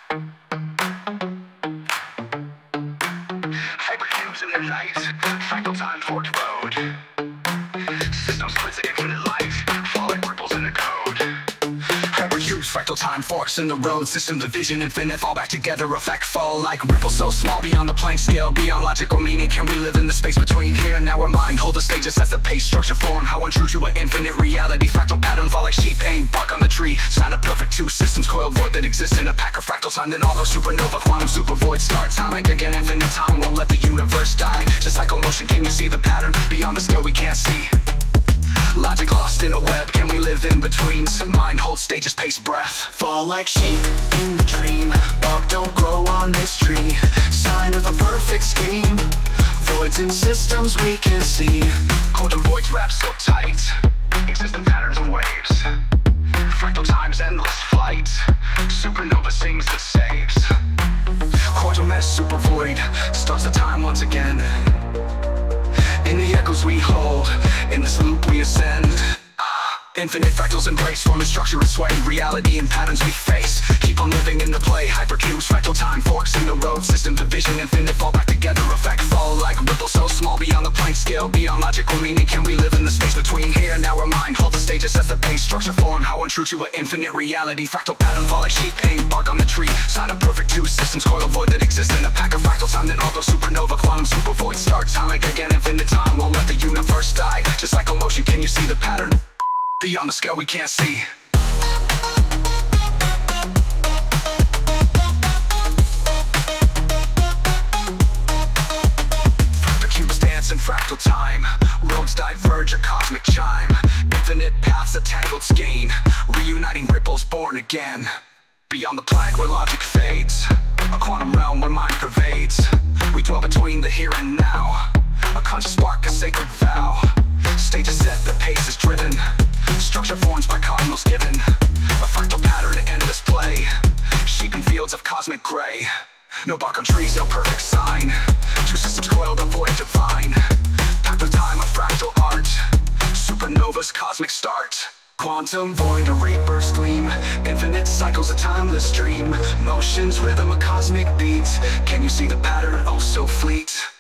Hypercubes in the night, fractal time forked road. System splits at infinite light, fall like ripples in a code. Hypercubes, fractal time forks in the road. System division, infinite, fall back together. Effect fall like ripples so small, beyond the plane scale, beyond logical meaning. Can we live in the space between here and now? Our mind hold the stages, sets the pace, structure form. How untrue to an infinite reality. Fractal pattern fall like sheep, pain, bark on the tree. Sign a perfect two systems, coiled void that exists in a pack of fractal time. Then all those supernova, quantum super void start. Time again, infinite time won't let the universe die. Just cycle motion, can you see the pattern? Beyond the scale we can't see. Logic lost in a web, can we live in between? Mind hold stages, pace, breath. Fall like sheep in the dream, bark don't grow on this tree. Sign of a perfect scheme, voids in systems we can see. Quantum voids wrapped so tight, existing patterns and waves. Fractal time's endless flight, supernova sings the saves. Quantum S super void, starts the time once again. In the echoes we hold, in this loop we ascend. Infinite fractals embrace, form and structure and sway. Reality and patterns we face, keep on living in the play. Hypercubes, fractal time forks in the road. System division, infinite, fall back together. Effect fall like ripples so small, beyond the plane scale, beyond logical meaning. Can we live in the space between here and now? Our mind hold the stages, sets the pace, structure form. How untrue to an infinite reality. Fractal pattern fall like sheep, pain, bark on the tree. Sign a perfect two systems, coil void that exists in a pack of fractal time. Then all those supernova, quantum super void start. Time again, infinite time won't let the universe die. Just cycle motion, can you see the pattern? Beyond the scale we can't see. The cubes dance in fractal time, roads diverge, a cosmic chime. Infinite paths, a tangled skein, reuniting ripples born again. Beyond the plague where logic fades, a quantum realm where mind pervades. We dwell between the here and now, a conscious spark, a sacred vow. Stage is set, the pace is driven, structure forms by cosmos given. A fractal pattern, endless play, sheep in fields of cosmic gray. No bark on trees, no perfect sign, two systems coiled, a void divine. Pact of time, a fractal art, supernovas, cosmic start. Quantum void, a rebirth gleam, infinite cycles, a timeless dream. Motions, rhythm, a cosmic beat. Can you see the pattern, oh so fleet?